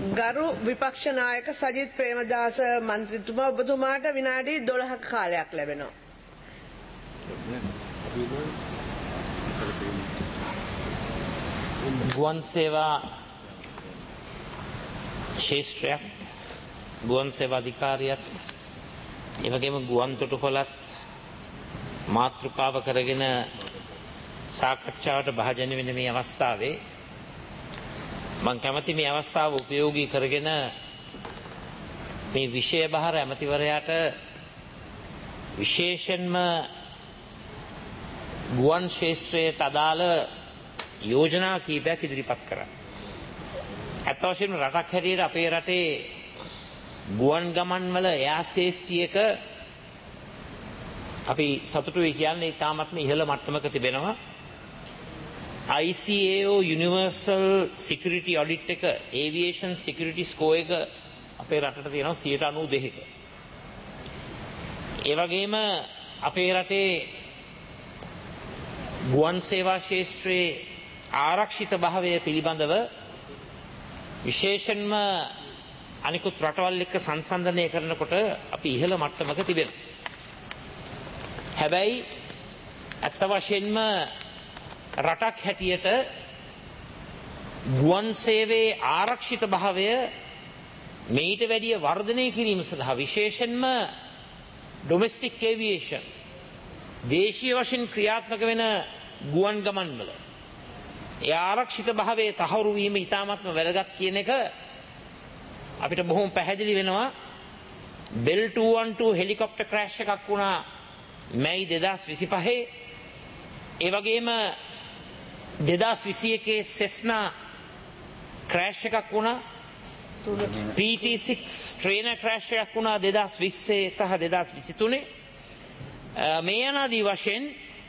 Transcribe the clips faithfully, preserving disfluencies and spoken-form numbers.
ගරු විපක්ෂ නායක සජිත් ප්‍රේමදාස මන්ත්‍රීතුමා ඔබතුමාට විනාඩි දොළහක කාලයක් ලැබෙනවා. ගුවන් සේවා ශේෂ්ත්‍රයක් ගුවන් සේවා අධිකාරියක් ඒ වගේම ගුවන් තොටුපළත් මාතෘකාව කරගෙන සාකච්ඡාවට භාජනය වෙන මේ අවස්ථාවේ මම කැමති මේ අවස්ථාව උපයෝගී කරගෙන මේ විෂය බහර ඇමතිවරයාට විශේෂයෙන්ම ගුවන් ශේෂ්ත්‍රයට අදාළ යෝජනා කීපයක් ඉදිරිපත් කරා. අත් වශයෙන්ම රටක් හැටියට අපේ රටේ ගුවන් ගමන් වල එයා සේෆ්ටි එක අපි සතුටු වෙයි කියන්නේ තාමත්ම ඉහළ මට්ටමක තිබෙනවා. I C A O Universal Security Audit එක Aviation Security Score එක අපේ රටට තියෙනවා සියයට අනූදෙකක. ඒ වගේම අපේ රටේ ගුවන් සේවා ශාස්ත්‍රයේ ආරක්ෂිත භාවය පිළිබඳව විශේෂයෙන්ම අනිකුත් රටවල් එක්ක සංසන්දනය කරනකොට අපි ඉහළ මට්ටමක තිබෙනවා. හැබැයි අත්ත වශයෙන්ම රටක් හැටියට ගුවන් සේවයේ ආරක්ෂිත භාවය මේට වැඩිය වර්ධනය කිරීම සඳහා විශේෂයෙන්ම ඩොමෙස්ටික් ඒවියේෂන් දේශීය වශයෙන් ක්‍රියාත්මක වෙන ගුවන් ගමන්වල ඒ ආරක්ෂිත භාවයේ තහවුරු වීම ඉතාමත්ම වැදගත් කියන එක අපිට බොහොම පැහැදිලි වෙනවා. Bell two one two helicopter crash එකක් වුණා මැයි දෙදහස් විසිපහේ. ඒ වගේම දෙදහස් විසිඑකේ සෙස්නා ක්‍රෑෂ් එකක් වුණා. P T six trainer crash එකක් වුණා දෙදහස් විස්සේ සහ දෙදහස් විසිතුනේ. මේ අනාදී වශයෙන්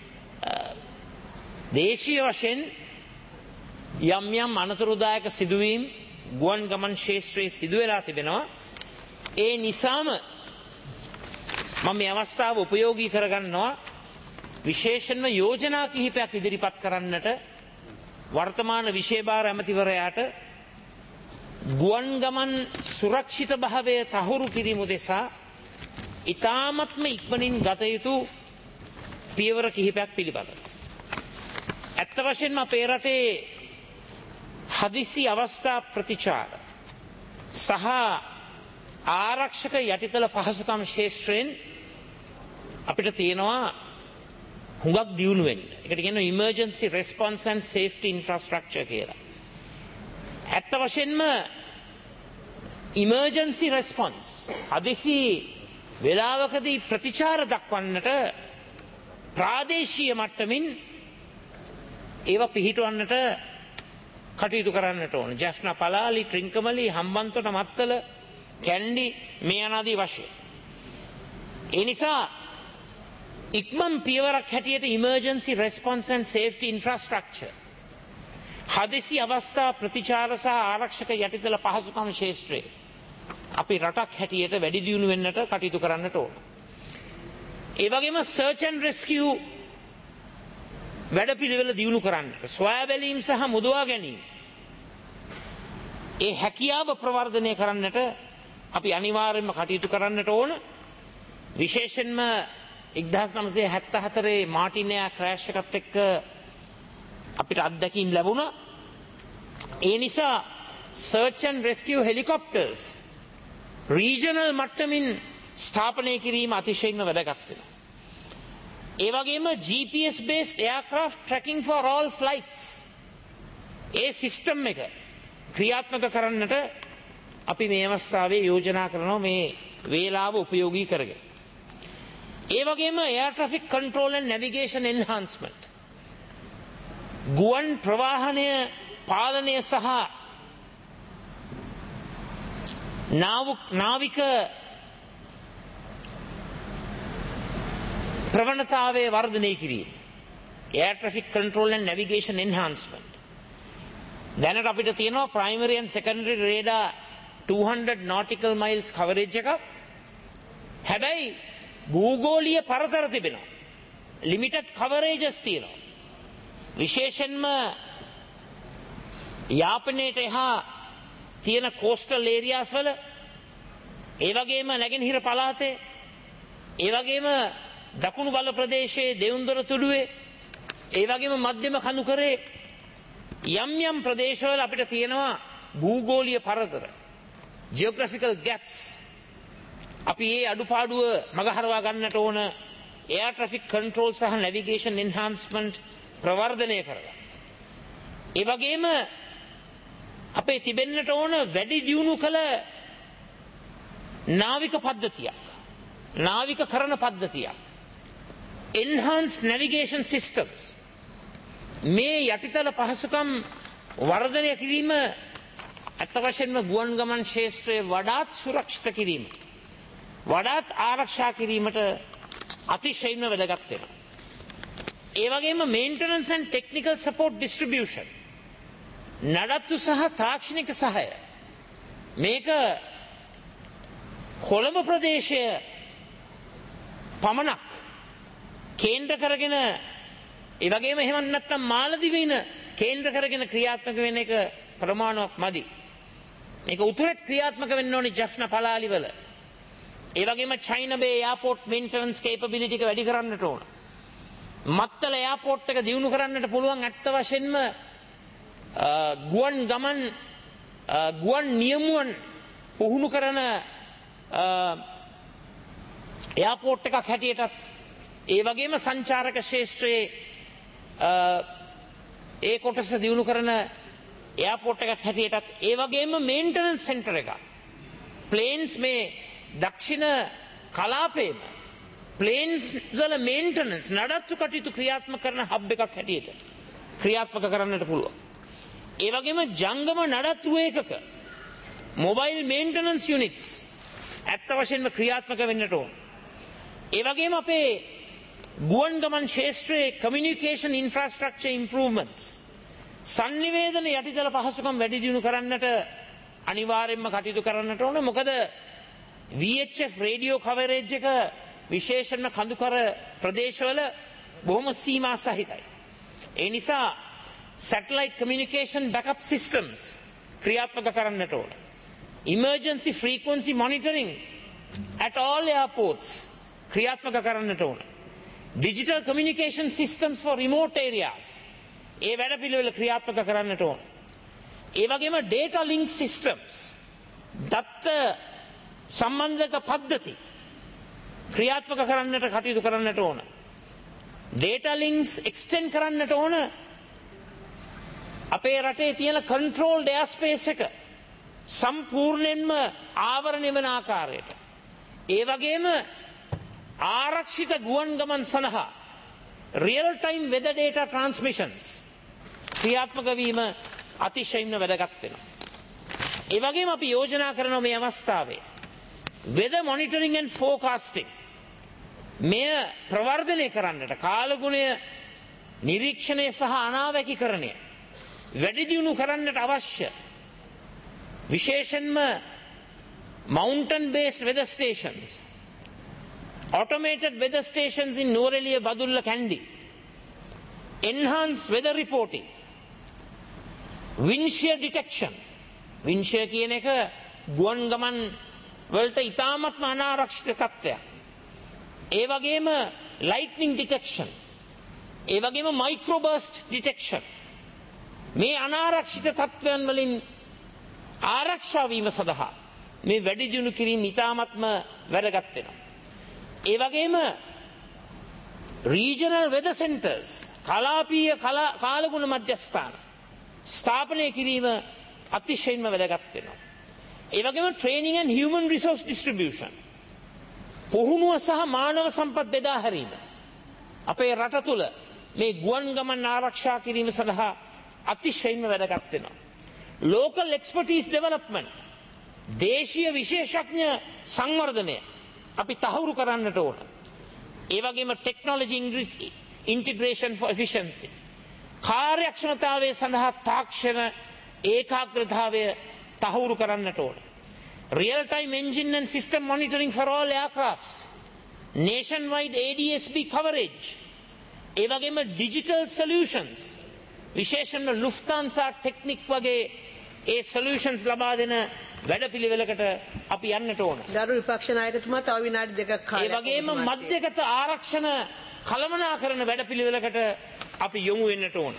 දේශීය වශයෙන් යම් යම් අනතුරුදායක සිදුවීම් ගුවන් ගමන් ශාස්ත්‍රයේ සිදු වෙලා තිබෙනවා. ඒ නිසාම මම මේ අවස්ථාව උපයෝගී කරගන්නවා විශේෂයෙන්ම යෝජනා කිහිපයක් ඉදිරිපත් කරන්නට වර්තමාන විෂය භාර ඇමතිවරයාට ගුවන් ගමන් සුරක්ෂිත භාවය තහවුරු කිරීම උදෙසා ඉතාමත්ම ඉක්මනින් ගත යුතු පියවර කිහිපයක් පිළිබඳව. ඇත්ත වශයෙන්ම අපේ රටේ හදිසි අවස්ථා ප්‍රතිචාර සහ ආරක්ෂක යටිතල පහසුකම් ශාස්ත්‍රයෙන් අපිට තියෙනවා හුඟක් දියුණු වෙන්න. ඒකට කියනවා emergency response and safety infrastructure කියලා. ඇත්ත වශයෙන්ම emergency response හදිසි වේලාවකදී ප්‍රතිචාර දක්වන්නට ප්‍රාදේශීය මට්ටමින් ඒවා පිහිටවන්නට කටයුතු කරන්නට ඕන. ජස්නා පලාලි, ට්‍රින්කමලි, හම්බන්තොට මත්තල, කැන්ඩි මේ අනාදී වශයෙන්. ඒ නිසා ඉක්මන් පියවරක් හැටියට emergency response and safety infrastructure හදිසි අවස්ථා ප්‍රතිචාර සහ ආරක්ෂක යටිතල පහසුකම් ශාස්ත්‍රයේ අපි රටක් හැටියට වැඩි දියුණු වෙන්නට කටයුතු කරන්නට ඕන. ඒ වගේම search and rescue වැඩපිළිවෙල දියුණු කරන්නට සොයා බැලීම් සහ මුදවා ගැනීම ඒ හැකියාව ප්‍රවර්ධනය කරන්නට අපි අනිවාර්යයෙන්ම කටයුතු කරන්නට ඕන. විශේෂයෙන්ම එක්දහස් නවසිය හැත්තෑ මාටිනයා ක්‍රෑෂ් එකත් එක්ක අපිට අත්දැකීම් ලැබුණා. ඒ නිසා search and rescue helicopters regional මට්ටමින් ස්ථාපනය කිරීම අතිශයින්ම වැදගත් වෙනවා. ඒ වගේම G P S based aircraft tracking for all flights ඒ සිස්ටම් එක ක්‍රියාත්මක කරන්නට අපි මේ අවස්ථාවේ යෝජනා කරනවා මේ වේලාව උපයෝගී කරගෙන. ඒ වගේම air traffic control and navigation enhancement ගුවන් ප්‍රවාහනය පාලනය සහ නාවික ප්‍රවණතාවය වර්ධනය කිරීම air traffic control and navigation enhancement. දැනට අපිට තියෙනවා primary and secondary radar two hundred nautical miles coverage එකක්. හැබැයි භූගෝලීය පරතර තිබෙනවා. limited coverages තියෙනවා. විශේෂයෙන්ම යාපනයට එහා තියෙන කෝස්ටල් ඒරියාස් වල, ඒ වගේම නැගෙනහිර පළාතේ, ඒ වගේම දකුණු බල ප්‍රදේශයේ දෙවුන්දොර තුඩුවේ, ඒ වගේම මධ්‍යම කඳුකරේ යම් යම් ප්‍රදේශවල අපිට තියෙනවා භූගෝලීය පරතර, ජියෝග්‍රැෆිකල් ගැප්ස්. අපි ඒ අඩුපාඩුව මගහරවා ගන්නට ඕන එයාර් ට්‍රැෆික් කන්ට්‍රෝල් සහ නැවිගේෂන් එන්හාන්ස්මන්ට් ප්‍රවර්ධනය කරලා. ඒ වගේම අපේ තිබෙන්නට ඕන වැඩි දියුණු කළ නාවික පද්ධතියක්, නාවික කරන පද්ධතියක්, enhanced navigation systems. මේ යටිතල පහසුකම් වර්ධනය කිරීම අත්ත වශයෙන්ම ගුවන් ගමන් ක්ෂේත්‍රයේ වඩාත් සුරක්ෂිත කිරීම, වඩාත් ආරක්ෂා කිරීමට අතිශයින්ම වැදගත් වෙනවා. ඒ වගේම maintenance and technical support distribution, නඩත්තු සහ තාක්ෂණික සහාය, මේක කොළඹ ප්‍රදේශය පමණක් කේන්ද්‍ර කරගෙන, ඒ වගේම එහෙම නැත්නම් මාලදිවයින කේන්ද්‍ර කරගෙන ක්‍රියාත්මක වෙන එක ප්‍රමාණවත් මදි. මේක උතුරට ක්‍රියාත්මක වෙන්න ඕනි ජෆ්නා පලාලි වල. ඒ වගේම China Bay airport maintenance capability එක වැඩි කරන්නට ඕන. මත්තල එයාපෝට් එක දියුණු කරන්නට පුළුවන් ඇත්ත වශයෙන්ම ගුවන් ගමන් ගුවන් නියමුවන් පුහුණු කරන එයාපෝට් එකක් හැටියටත්, ඒ වගේම සංචාරක ශේෂ්ත්‍රයේ ඒ කොටස දියුණු කරන එයාපෝට් එකක් හැටියටත්, ඒ වගේම මේන්ටනන්ස් සෙන්ටර් එකක්, ප්ලේන්ස් මේ දක්ෂිණ කලාපේම ප්ලේන්ස් වල මේන්ටනන්ස් නඩත්තු කටයුතු ක්‍රියාත්මක කරන හබ් එකක් හැටියට ක්‍රියාත්මක කරන්නට පුළුවන්. ඒ වගේම ජංගම නඩත්තු ඒකක මොබයිල් මේන්ටනන්ස් යුනිට්ස් ඇත්ත වශයෙන්ම ක්‍රියාත්මක වෙන්නට ඕන. ඒ වගේම අපේ ගුවන් ගමන් ක්ෂේත්‍රයේ කමියුනිකේෂන් ඉන්ෆ්‍රාස්ට්‍රක්චර් ඉම්ප්‍රූව්මන්ට්ස්, සංනිවේදන යටිතල පහසුකම් වැඩි දියුණු කරන්නට අනිවාර්යයෙන්ම කටයුතු කරන්නට ඕන. මොකද V H F radio coverage එක විශේෂයෙන්ම කඳුකර ප්‍රදේශවල බොහොම සීමා සහිතයි. ඒ නිසා satellite communication backup systems ක්‍රියාත්මක කරන්නට ඕන. emergency frequency monitoring at all airports ක්‍රියාත්මක කරන්නට ඕන. digital communication systems for remote areas ඒ වැඩ පිළිවෙල ක්‍රියාත්මක කරන්නට ඕන. ඒ වගේම data link systems, දත්ත සම්බන්ධක පද්ධති ක්‍රියාත්මක කරන්නට කටයුතු කරන්නට ඕන. data links extend කරන්නට ඕන අපේ රටේ තියෙන controlled airspace එක සම්පූර්ණයෙන්ම ආවරණය වෙන ආකාරයට. ඒ වගේම ආරක්ෂිත ගුවන් ගමන් සඳහා real time weather data transmissions ක්‍රියාත්මක වීම අතිශයින්ම වැදගත් වෙනවා. ඒ වගේම අපි යෝජනා කරනවා මේ අවස්ථාවේ weather monitoring and forecasting මෙය ප්‍රවර්ධනය කරන්නට, කාලගුණය නිරීක්ෂණය සහ අනාවැකිකරණය වැඩි දියුණු කරන්නට අවශ්‍ය විශේෂයෙන්ම mountain based weather stations, automated weather stations in Nuwara Badulla Kandy, enhanced weather reporting, wind shear detection. wind shear කියන එක ගුවන් ගමන් වලට ඉතාමත්ම අනාරක්ෂිත තත්ත්වයක්. ඒ වගේම lightning detection, ඒ වගේම microburst detection. මේ අනාරක්ෂිත තත්ත්වයන් වලින් ආරක්ෂා වීම සඳහා මේ වැඩි දියුණු කිරීම ඉතාමත්ම වැදගත් වෙනවා. ඒ වගේම regional weather centers, කලාපීය කාලගුණ මධ්‍යස්ථාන ස්ථාපනය කිරීම අතිශයින්ම වැදගත් වෙනවා. ඒ වගේම training and human resource distribution, පුහුණුව සහ මානව සම්පත් බෙදා හැරීම අපේ රට තුළ මේ ගුවන් ගමන් ආරක්ෂා කිරීම සඳහා අතිශයින්ම වැදගත් වෙනවා. local expertise development, දේශීය විශේෂඥ සංවර්ධනය අපි තහවුරු කරන්නට ඕන. ඒ වගේම technology integration for efficiency, කාර්යක්ෂමතාවය සඳහා තාක්ෂණ ඒකාග්‍රතාවය තහවුරු කරන්නට ඕන. real time engine and system monitoring for all aircrafts, nationwide A D S B coverage, ඒ වගේම digital solutions, විශේෂයෙන්ම Lufthansa Technic වගේ ඒ සොලියුෂන්ස් ලබා දෙන වැඩපිළිවෙලකට අපි යන්නට ඕන. ගරු විපක්ෂ නායකතුමා තව විනාඩි දෙකක් ඒ කාලයක් වගේම මධ්‍යගත ආරක්ෂණ කළමනාකරන වැඩපිළිවෙලකට අපි යොමු වෙන්නට ඕන.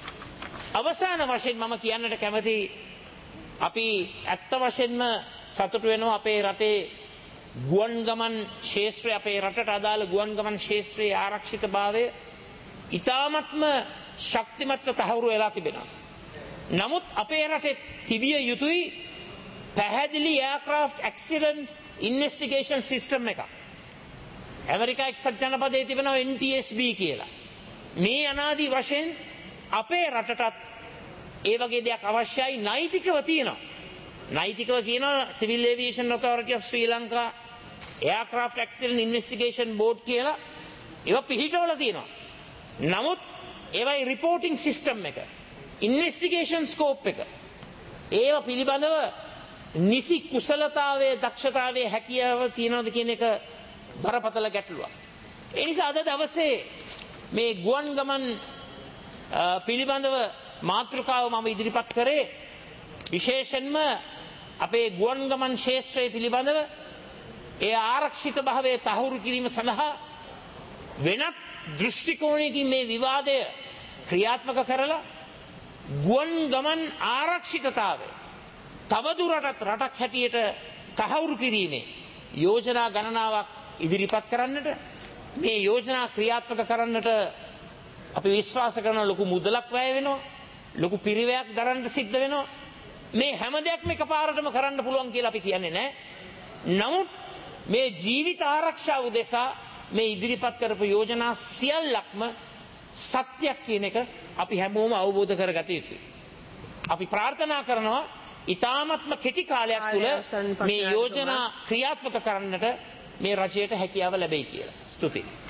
අවසාන වශයෙන් මම කියන්නට කැමති අපි ඇත්ත වශයෙන්ම සතුටු වෙනවා අපේ රටේ ගුවන් ගමන් ක්ෂේත්‍රය අපේ රටට අදාළ ගුවන් ගමන් ක්ෂේත්‍රයේ ආරක්ෂිතභාවය ඉතාමත්ම ශක්තිමත්ව තහවුරු වෙලා තිබෙනවා. නමුත් අපේ රටේ තිබිය යුතුයි පැහැදිලි එයාක්‍රාෆ්ට් ඇක්සිඩන්ට් ඉන්වෙස්ටිගේෂන් සිස්ටම් එකක්. ඇමරිකා එක්සත් ජනපදයේ තිබෙනවා එන් ටී එස් බී කියලා. මේ අනාදි වශයෙන් අපේ රටටත් ඒ වගේ දෙයක් අවශ්‍යයි නෛතිකව තියෙනවා. නෛතිකව කියනවා civil aviation authority of Sri Lanka aircraft accident investigation board කියලා ඒවා පිහිටවල තියෙනවා. නමුත් ඒවයි රිපෝටිං සිස්ටම් එක ඉන්වෙස්ටිගේෂන් ස්කෝප් එක ඒවා පිළිබඳව නිසි කුසලතාවයේ දක්ෂතාවයේ හැකියාව තියනවද කියන එක බරපතල ගැටලුවක්. ඒ නිසා අද දවසේ මේ ගුවන් ගමන් පිළිබඳව මාතෘකාව මම ඉදිරිපත් කරේ විශේෂයෙන්ම අපේ ගුවන් ගමන් ක්ෂේත්‍රය පිළිබඳව ඒ ආරක්ෂිත භාවයේ තහවුරු කිරීම සඳහා වෙනත් දෘෂ්ටි කෝණයකින් මේ විවාදය ක්‍රියාත්මක කරලා ගුවන් ගමන් ආරක්ෂිතතාවය තවදුරටත් රටක් හැටියට තහවුරු කිරීමේ යෝජනා ගණනාවක් ඉදිරිපත් කරන්නට මේ යෝජනා ක්‍රියාත්මක කරන්නට අපි විශ්වාස කරන ලොකු මුදලක් වැය වෙනවා ලොකු පිරිවැයක් දරන්න සිද්ධ වෙනවා මේ හැම දෙයක්ම එකපාරටම කරන්න පුළුවන් කියලා අපි කියන්නේ නැහැ. නමුත් මේ ජීවිත ආරක්ෂාව උදෙසා මේ ඉදිරිපත් කරපු යෝජනා සියල්ලක්ම සත්‍යයක් කියන එක අපි හැමෝම අවබෝධ කරගත යුතුයි. අපි ප්‍රාර්ථනා කරනවා ඉතාමත්ම කෙටි කාලයක් තුළ මේ යෝජනා ක්‍රියාත්මක කරන්නට මේ රජයට හැකියාව ලැබෙයි කියලා. ස්තුතියි.